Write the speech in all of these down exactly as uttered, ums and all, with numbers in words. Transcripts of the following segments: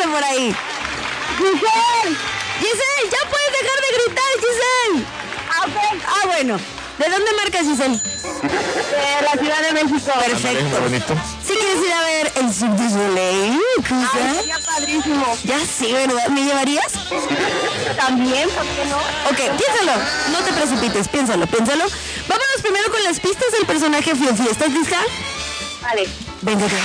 anda por ahí? Giselle. Giselle, ya puedes dejar de gritar, Giselle. Ah, ok. Ah, bueno. ¿De dónde marcas, Giselle? De la Ciudad de México. Perfecto. bonito. ¿Sí quieres ir a ver el Cirque du Soleil? Ay, ya padrísimo. Ya sí, ¿verdad? ¿Me llevarías? También, ¿por qué no? Ok, piénsalo. No te precipites, piénsalo, piénsalo. Vámonos primero con las pistas del personaje Fiu-Fiu. ¿Estás lista? Vale. Venga, ya.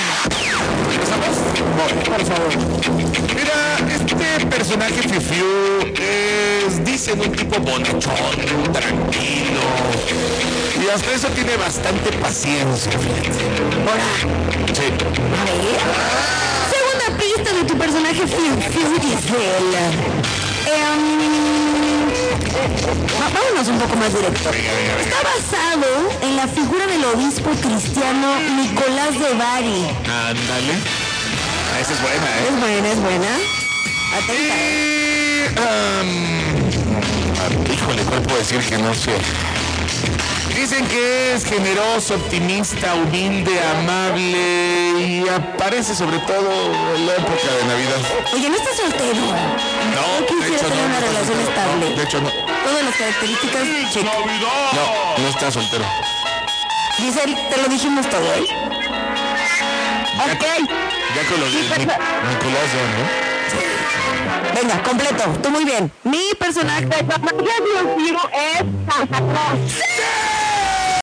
Por favor. Mira, este personaje Fiu-Fiu es, dicen, un tipo bonachón, tranquilo. Y hasta eso tiene bastante paciencia, fíjate. Ahora. Sí. A ver. Segunda pista de tu personaje Fiu-Fiu, Giselle. Eh, va- vámonos un poco más directo. Está basado en la figura del obispo cristiano Nicolás de Bari. Ándale. Ah, esa es buena, ¿eh? Es buena, es buena. Atenta. Y, um, híjole, ¿cuál puedo decir que no sé? Dicen que es generoso, optimista, humilde, amable y aparece sobre todo en la época de Navidad. Oye, ¿no estás soltero? No, Yo de quisiera hecho tener no, una no está relación soltero. estable. No, de hecho no. Todas las características, check. No, no está soltero. Giselle, te lo dijimos todo, ¿eh? Ok. Ya con los de Nic- Nicolás, ¿no? Venga, completo. Tú muy bien. Mi personaje. El personaje de Fiu-Fiu es Santa Claus. ¡Sí!